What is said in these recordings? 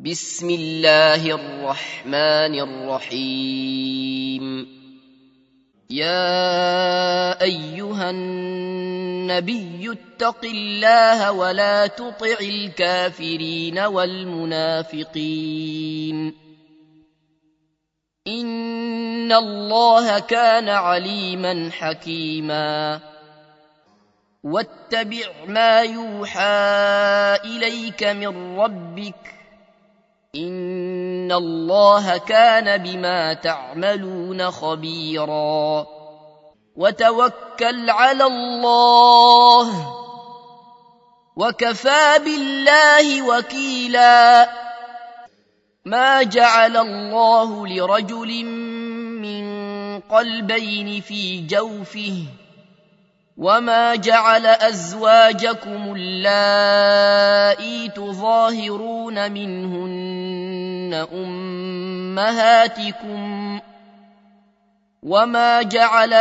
بسم الله الرحمن الرحيم. يا أيها النبي اتق الله ولا تطع الكافرين والمنافقين، إن الله كان عليما حكيما. واتبع ما يوحى إليك من ربك، إن الله كان بما تعملون خبيرا. وتوكل على الله، وكفى بالله وكيلا. ما جعل الله لرجل من قلبين في جوفه، وما جعل أزواجكم اللائي تظاهرون منهن أمهاتكم، وما جعل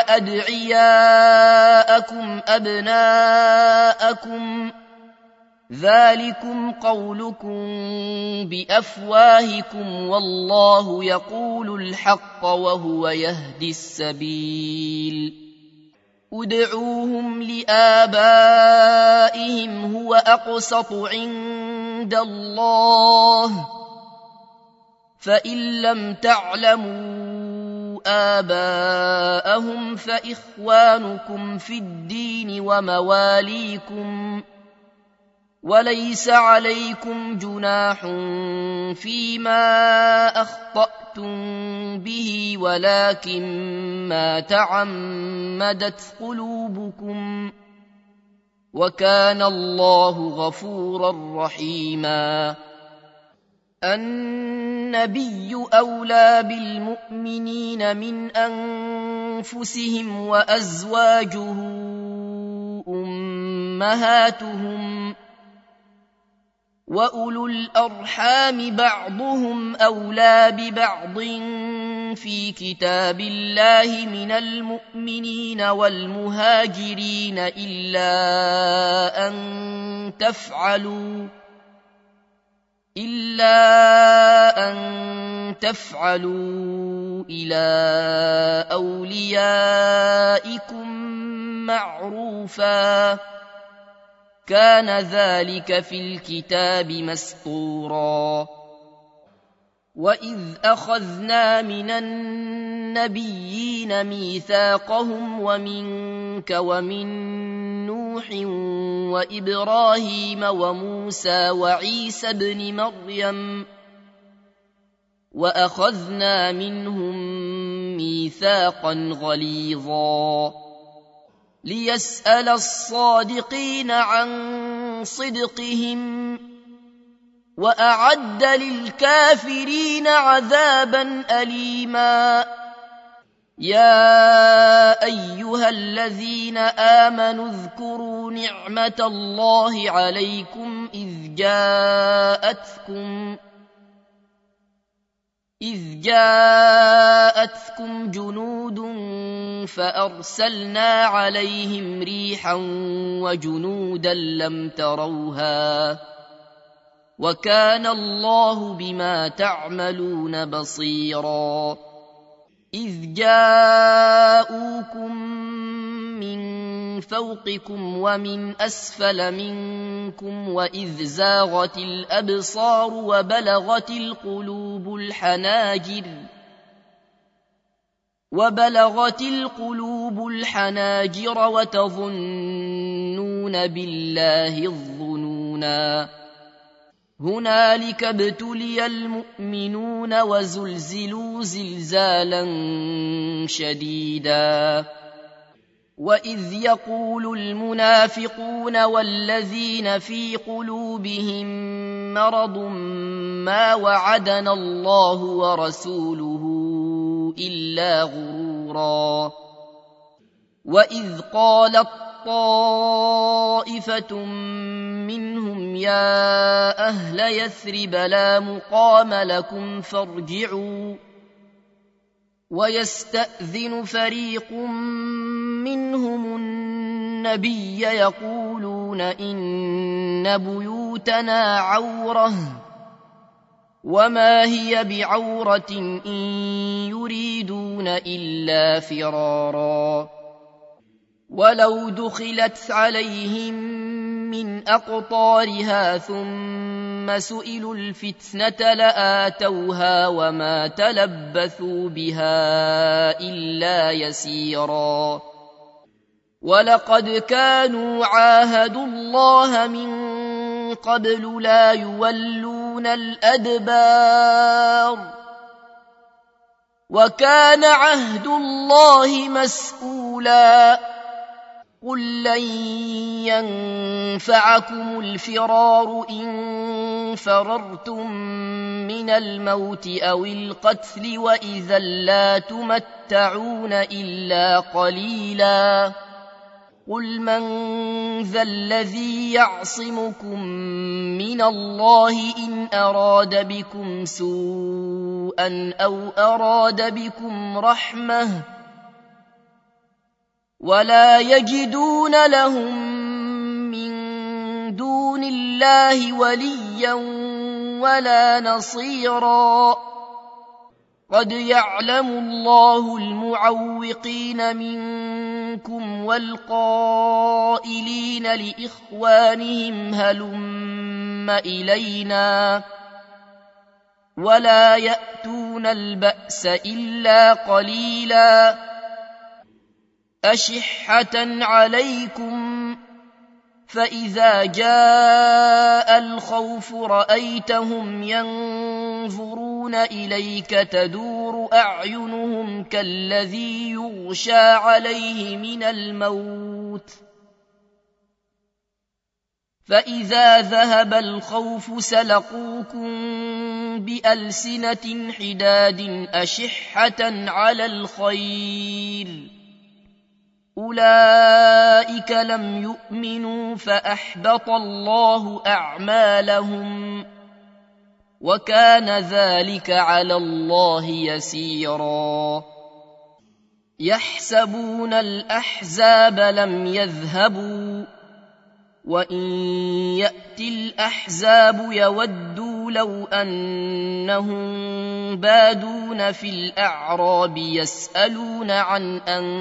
أدعياءكم أبناءكم، ذلكم قولكم بأفواهكم، والله يقول الحق وهو يهدي السبيل. ادعوهم لآبائهم هو أقسط عند الله، فإن لم تعلموا آباءهم فإخوانكم في الدين ومواليكم، وليس عليكم جناح فيما أخطأتم به، ولكن ما تعمدت قلوبكم، وكان الله غفورا رحيما. النبي أولى بالمؤمنين من أنفسهم، وأزواجه أمهاتهم، وأولو الأرحام بعضهم أولى ببعض في كتاب الله من المؤمنين والمهاجرين، إلا أن تفعلوا إلى أوليائكم معروفا، كان ذلك في الكتاب مسطورا. وإذ أخذنا من النبيين ميثاقهم ومنك ومن نوح وإبراهيم وموسى وعيسى بن مريم، وأخذنا منهم ميثاقا غليظا، ليسأل الصادقين عن صدقهم، وأعد للكافرين عذابا أليما. يا أيها الذين آمنوا اذكروا نعمة الله عليكم إذ جاءتكم جنود فأرسلنا عليهم ريحا وجنودا لم تروها، وكان الله بما تعملون بصيرا. إذ جاءوكم من فوقكم ومن أسفل منكم، وإذ زاغت الأبصار وبلغت القلوب الحناجر وتظنون بالله الظنونا. هنالك ابتلي المؤمنون وزلزلوا زلزالا شديدا. وإذ يقول المنافقون والذين في قلوبهم مرض ما وعدنا الله ورسوله إلا غرورا. وإذ قالت طائفة منهم يا أهل يثرب لا مقام لكم فارجعوا، ويستأذن فريق منهم النبي يقولون إن بيوتنا عورة وما هي بعورة إن يريدون إلا فرارا ولو دخلت عليهم من أقطارها ثم سئلوا الفتنة لآتوها وما تلبثوا بها إلا يسيرا ولقد كانوا عاهدوا الله من قبل لا يولون الأدبار وكان عهد الله مسؤولا قل لن ينفعكم الفرار إن فررتم من الموت أو القتل وإذا لا تمتعون إلا قليلا قل من ذا الذي يعصمكم من الله إن أراد بكم سوءا أو أراد بكم رحمة ولا يجدون لهم من دون الله وليا ولا نصيرا قد يعلم الله المعوقين منكم والقائلين لإخوانهم هلم إلينا ولا يأتون البأس إلا قليلا أشحة عليكم فإذا جاء الخوف رأيتهم ينظرون إليك تدور أعينهم كالذي يغشى عليه من الموت فإذا ذهب الخوف سلقوكم بألسنة حداد أشحة على الخير أولئك لم يؤمنوا فأحبط الله أعمالهم وكان ذلك على الله يسيرا يحسبون الأحزاب لم يذهبوا وإن يأتي الأحزاب يودوا لو أنهم بادون في الأعراب يسألون عن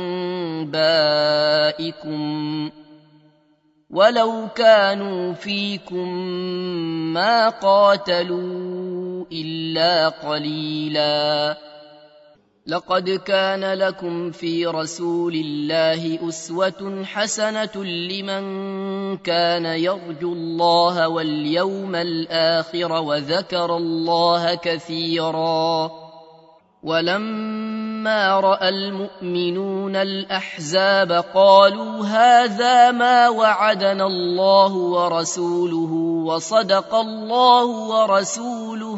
أنبائكم ولو كانوا فيكم ما قاتلوا إلا قليلا لقد كان لكم في رسول الله أسوة حسنة لمن كان يرجو الله واليوم الآخر وذكر الله كثيرا ولما رأى المؤمنون الأحزاب قالوا هذا ما وعدنا الله ورسوله وصدق الله ورسوله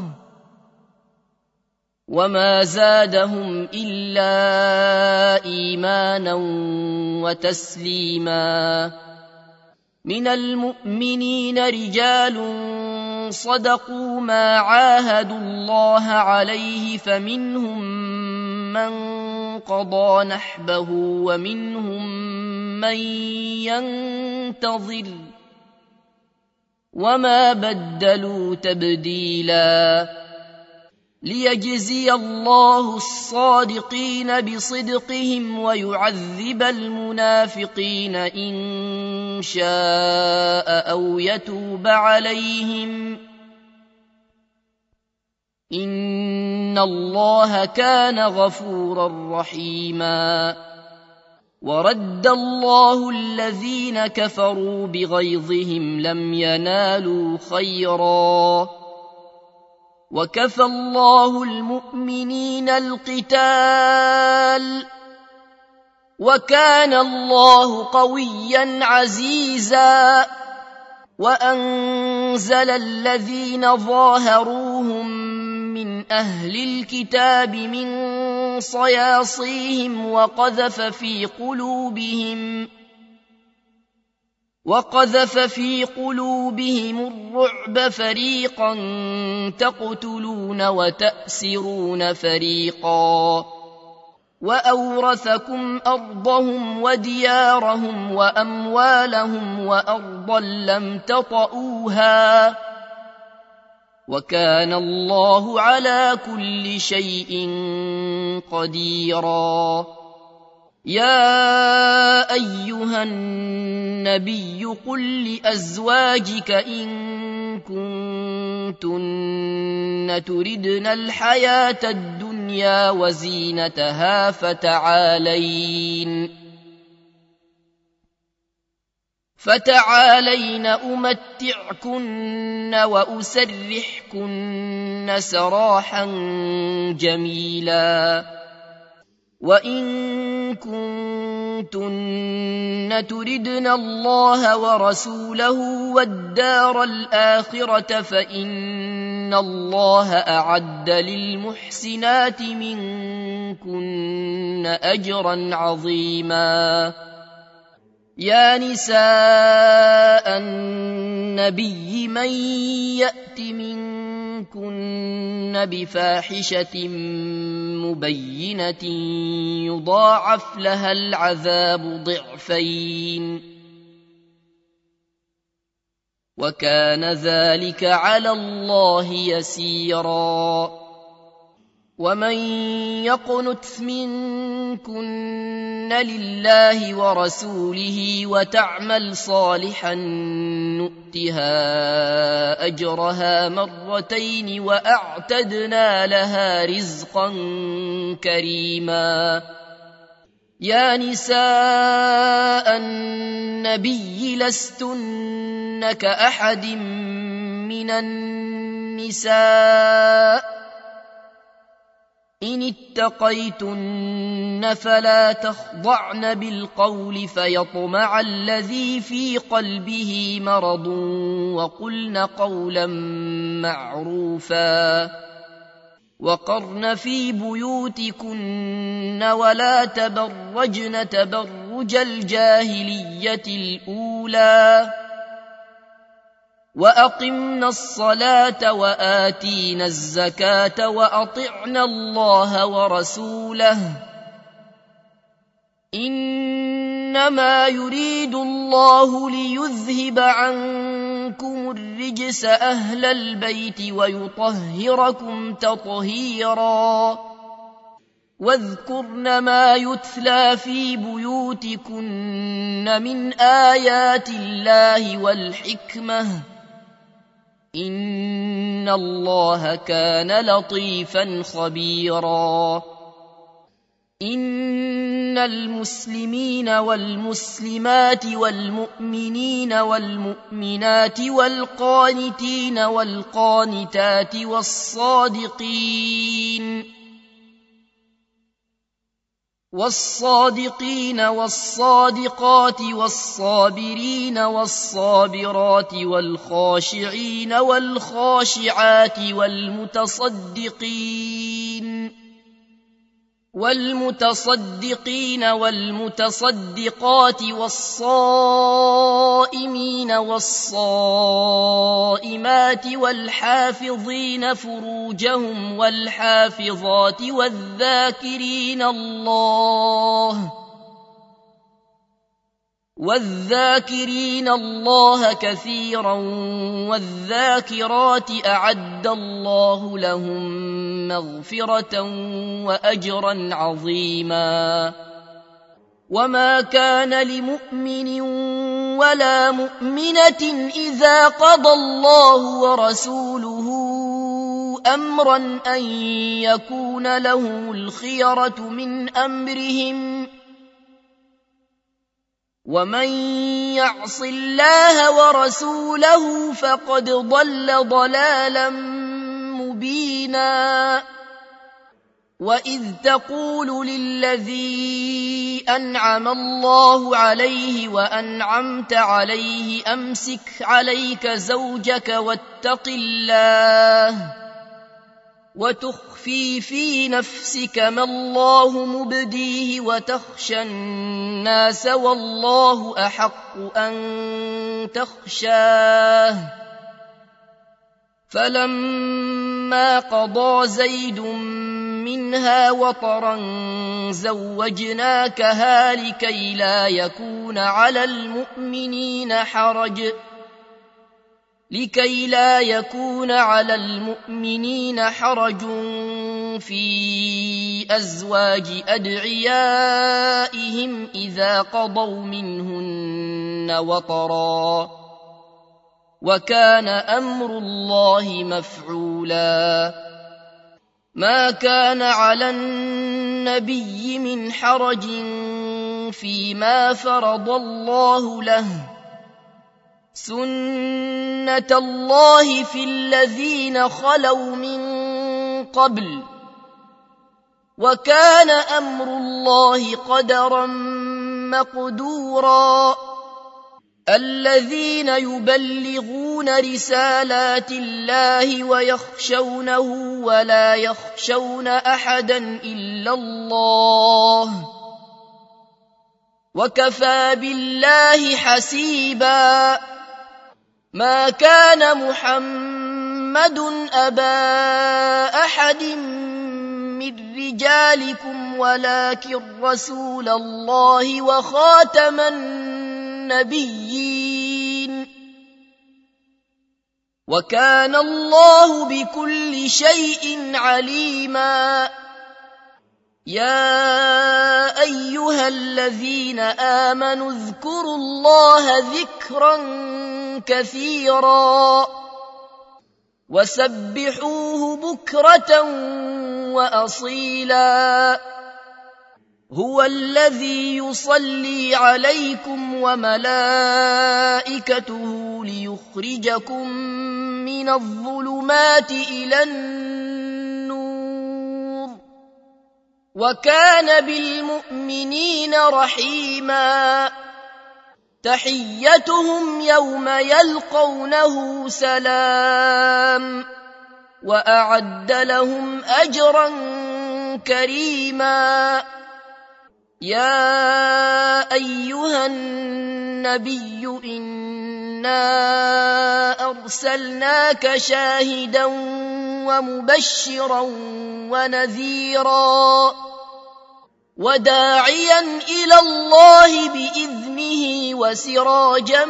وما زادهم إلا إيمانا وتسليما من المؤمنين رجال صدقوا ما عاهدوا الله عليه فمنهم من قضى نحبه ومنهم من ينتظر وما بدلوا تبديلا ليجزي الله الصادقين بصدقهم ويعذب المنافقين إن شاء أو يتوب عليهم إن الله كان غفورا رحيما ورد الله الذين كفروا بغيظهم لم ينالوا خيرا وكفى الله المؤمنين القتال وكان الله قويا عزيزا وأنزل الذين ظاهروهم من أهل الكتاب من صياصيهم وقذف في قلوبهم الرعب فريقا تقتلون وتأسرون فريقا وأورثكم أرضهم وديارهم وأموالهم وأرضا لم تطئوها وكان الله على كل شيء قديرا. يا أيها النبي قل لأزواجك إن كنتن تردن الحياة الدنيا وزينتها فتعالين أمتعكن وأسرحكن سراحا جميلا. وإن كنتن تردن الله ورسوله والدار الآخرة فإن الله أعد للمحسنات منكن أجرا عظيما. يا نساء النبي من يأت منكن بفاحشة مبينة يضاعف لها العذاب ضعفين وكان ذلك على الله يسيرا. ومن يقنت منكن لله ورسوله وتعمل صالحا نؤتها أجرها مرتين وأعتدنا لها رزقا كريما. يا نساء النبي لستن كأحد من النساء إن اتقيتن فلا تخضعن بالقول فيطمع الذي في قلبه مرض وقلن قولا معروفا. وقرن في بيوتكن ولا تبرجن تبرج الجاهلية الأولى وأقمنا الصلاة وآتينا الزكاة وأطعنا الله ورسوله إنما يريد الله ليذهب عنكم الرجس أهل البيت ويطهركم تطهيرا. واذكرن ما يتلى في بيوتكن من آيات الله والحكمة إن الله كان لطيفا خبيرا. إن المسلمين والمسلمات والمؤمنين والمؤمنات والقانتين والقانتات والصادقين والصادقات والصابرين والصابرات والخاشعين والخاشعات والمتصدقين والمتصدقات والصائمين والصائمات والحافظين فروجهم والحافظات والذاكرين الله كثيرا والذاكرات أعد الله لهم مغفرة وأجرا عظيما. وما كان لمؤمن ولا مؤمنة إذا قضى الله ورسوله أمرا أن يكون لهم الخيرة من أمرهم ومن يعص الله ورسوله فقد ضل ضلالا مبينا. وإذ تقول للذي أنعم الله عليه وأنعمت عليه أمسك عليك زوجك واتق الله وتخفي في نفسك ما الله مبديه وتخشى الناس والله أحق أن تخشاه فلما قضى زيد منها وطرا زوجناكها لكي لا يكون على المؤمنين حرج لكي لا يكون على المؤمنين حرج في أزواج أدعيائهم إذا قضوا منهن وطرا وكان أمر الله مفعولا ما كان على النبي من حرج فيما فرض الله له سنة الله في الذين خلوا من قبل وكان أمر الله قدرا مقدورا الذين يبلغون رسالات الله ويخشونه ولا يخشون أحدا إلا الله وكفى بالله حسيبا ما كان محمد أبا أحد من رجالكم ولكن رسول الله وخاتم النبيين وكان الله بكل شيء عليما يا أيها الذين آمنوا اذكروا الله ذكرا كثيرا وسبحوه بكرة وأصيلا هو الذي يصلي عليكم وملائكته ليخرجكم من الظلمات إلى النور وكان بالمؤمنين رحيما تحيتهم يوم يلقونه سلام وأعد لهم أجرا كريما يا أيها النبي إنا أرسلناك شاهدا ومبشرا ونذيرا وداعيا إلى الله بإذنه وسراجا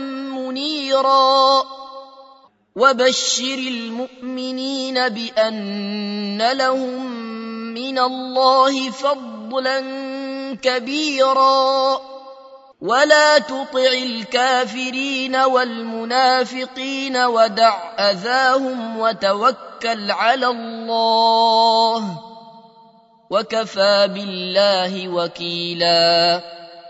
منيرا وبشر المؤمنين بأن لهم من الله فضلا كبيرا ولا تطع الكافرين والمنافقين ودع أذاهم وتوكل على الله وكفى بالله وكيلا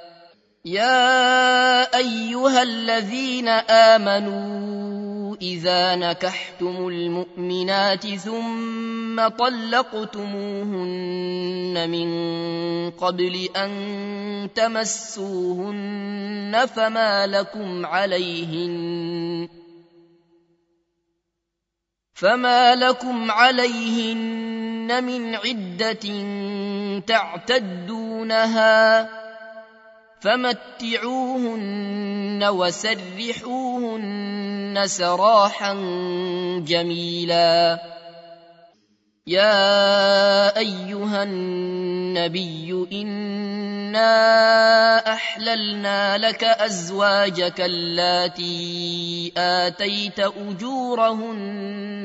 يا أيها الذين آمنوا إذا نكحتم المؤمنات ثم طلقتموهن من قبل أن تمسوهن فما لكم عليهن من عدة تعتدونها فمتعوهن وسرحوهن سراحا جميلا يا أيها النبي إنا أحللنا لك أزواجك اللاتي آتيت أجورهن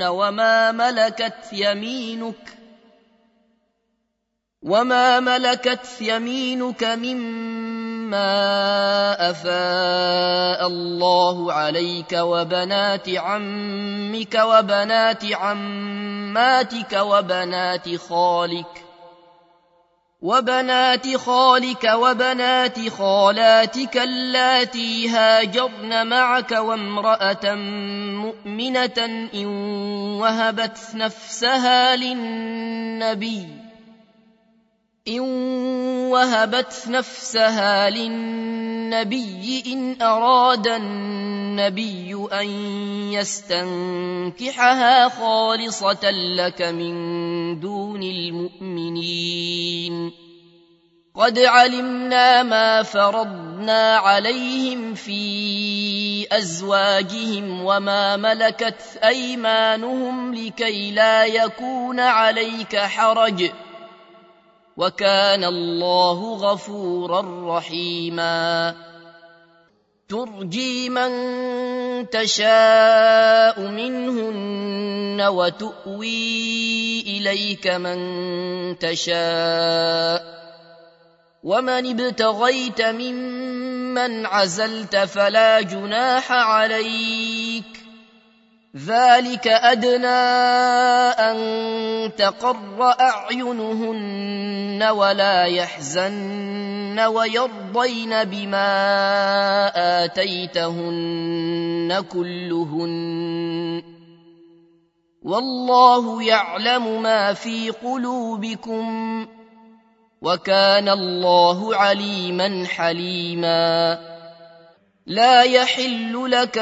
وما ملكت يمينك مما أفاء الله عليك وبنات عمك وبنات عماتك وبنات خالك وبنات خالاتك اللاتي هاجرن معك وامرأة مؤمنة إن وهبت نفسها للنبي إن أراد النبي أن يستنكحها خالصة لك من دون المؤمنين قد علمنا ما فرضنا عليهم في أزواجهم وما ملكت أيمانهم لكي لا يكون عليك حرج وكان الله غفورا رحيما ترجي من تشاء منهن وتؤوي إليك من تشاء، ومن ابتغيت ممن عزلت فلا جناح عليك، ذلك أدنى أن تقر أعينهن ولا يحزن ويرضين بما آتيتهن كلهن، والله يعلم ما في قلوبكم، وكان الله عليما حليما. لا يحل لك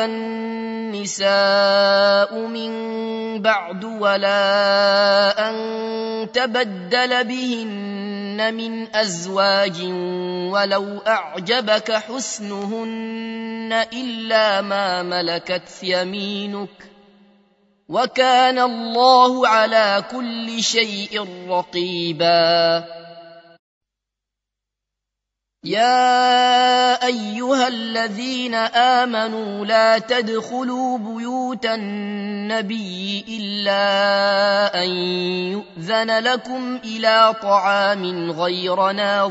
النساء من بعد ولا أن تبدل بهن من أزواج ولو أعجبك حسنهن إلا ما ملكت يمينك، وكان الله على كل شيء رقيبا. يا أيها الذين آمنوا لا تدخلوا بيوت النبي إلا أن يؤذن لكم إلى طعام غير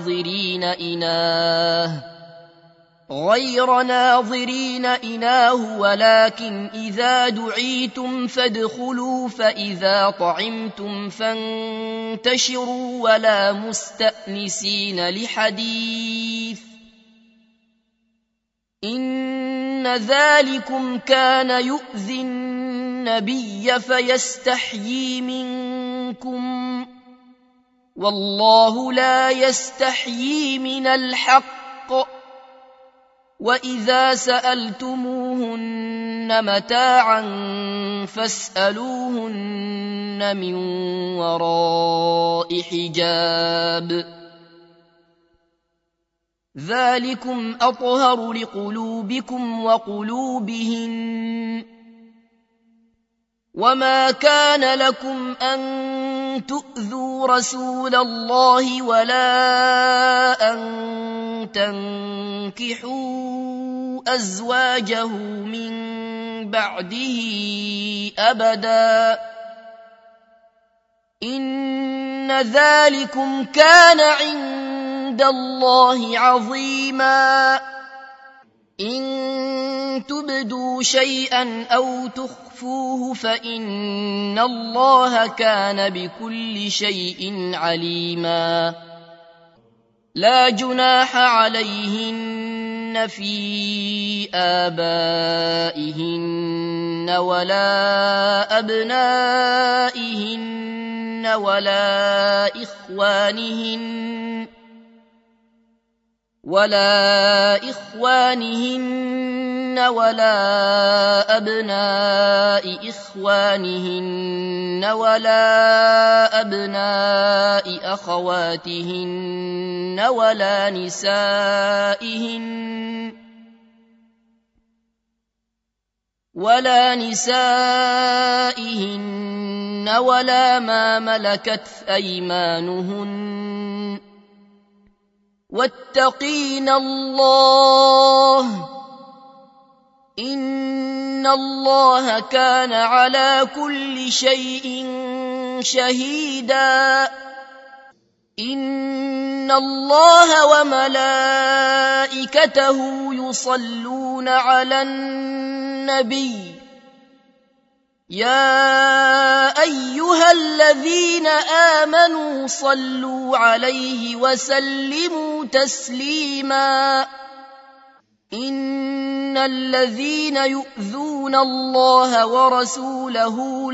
ناظرين إناه، ولكن إذا دعيتم فادخلوا، فإذا طعمتم فانتشروا ولا مستأنسين لحديث، إن ذلكم كان يؤذي النبي فيستحيي منكم، والله لا يستحيي من الحق. وإذا سألتموهن متاعا فاسألوهن من وراء حجاب، ذلكم أطهر لقلوبكم وقلوبهن. وما كان لكم أن تؤذوا رسول الله ولا أن تنكحوا أزواجه من بعده أبدا، إن ذلكم كان عند الله عظيما. إن تبدوا شيئا أو تخفوه فإن الله كان بكل شيء عليما. لا جناح عليهن في آبائهن ولا أبنائهن ولا إخوانهن ولا أبناء إخوانهن ولا أبناء أخواتهن ولا نسائهن ولا ما ملكت أيمانهن، واتقين الله، إن الله كان على كل شيء شهيدا. إن الله وملائكته يصلون على النبي، يا أيها الذين آمنوا صلوا عليه وسلموا تسليما. إن الذين يؤذون الله ورسوله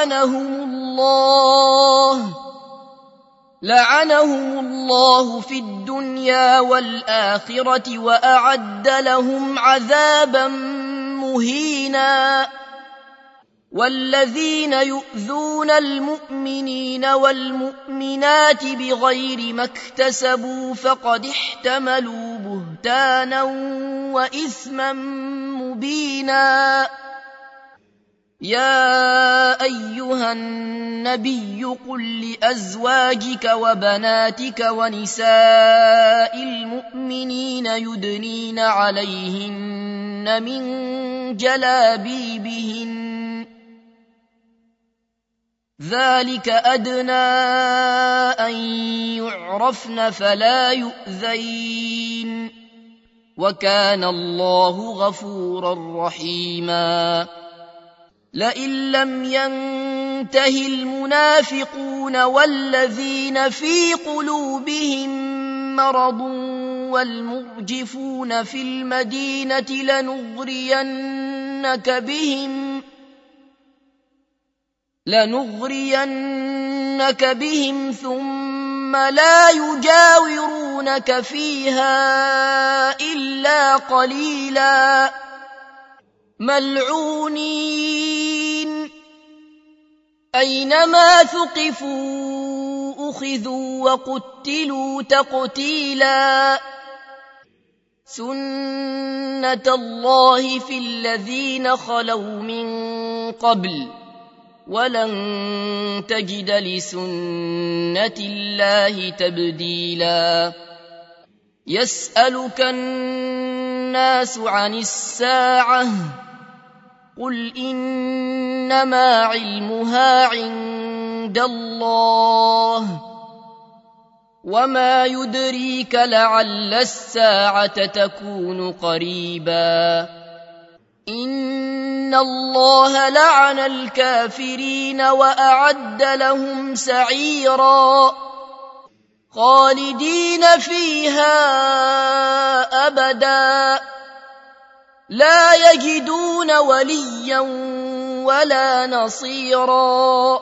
لعنهم الله في الدنيا والآخرة وأعد لهم عذابا مهينا. والذين يؤذون المؤمنين والمؤمنات بغير ما اكتسبوا فقد احتملوا بهتانا وإثما مبينا. يا أيها النبي قل لأزواجك وبناتك ونساء المؤمنين يدنين عليهن من جلابيبهن ذلك أدنى أن يعرفن فلا يؤذين وكان الله غفورا رحيما لئن لم ينته المنافقون والذين في قلوبهم مرض والمرجفون في المدينة لنغرينك بهم ثم لا يجاورونك فيها إلا قليلا ملعونين أينما ثقفوا أخذوا وقتلوا تقتيلا سنة الله في الذين خلوا من قبل ولن تجد لسنة الله تبديلا يسألك الناس عن الساعة قل إنما علمها عند الله وما يدريك لعل الساعة تكون قريبا إن الله لعن الكافرين وأعد لهم سعيرا خالدين فيها أبدا لا يجدون وليا ولا نصيرا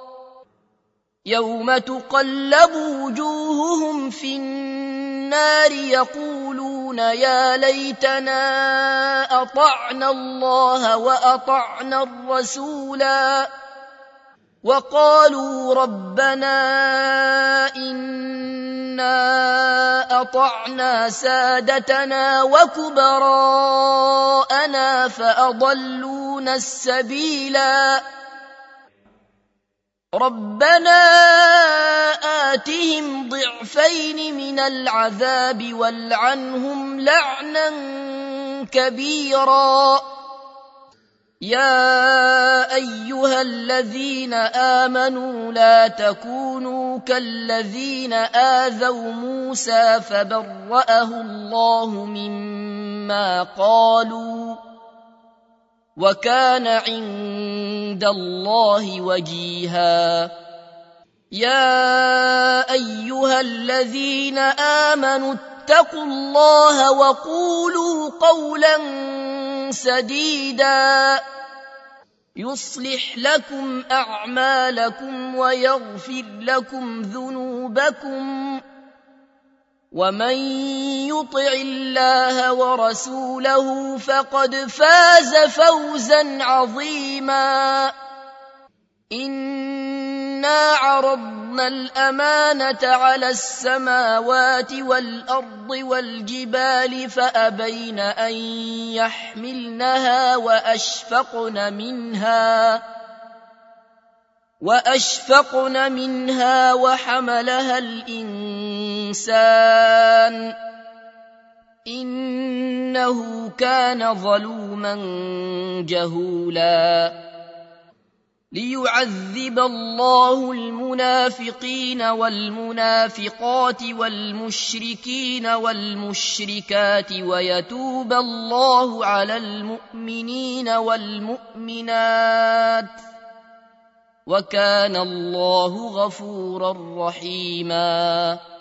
يوم تقلب وجوههم في النار يقولون يا ليتنا أطعنا الله وأطعنا الرسولا وقالوا ربنا إنا أطعنا سادتنا وكبراءنا فأضلونا السبيلا ربنا آتهم ضعفين من العذاب والعنهم لعنا كبيرا يا أيها الذين آمنوا لا تكونوا كالذين آذوا موسى فبرأه الله مما قالوا وكان عند الله وجيها يا أيها الذين آمنوا اتقوا الله وقولوا قولا سديدا يصلح لكم أعمالكم ويغفر لكم ذنوبكم ومن يطع الله ورسوله فقد فاز فوزا عظيما إنا عرضنا الأمانة على السماوات والأرض والجبال فأبين أن يحملنها وأشفقن منها وحملها الإنسان إنه كان ظلوما جهولا ليعذب الله المنافقين والمنافقات والمشركين والمشركات ويتوب الله على المؤمنين والمؤمنات وكان الله غفورا رحيما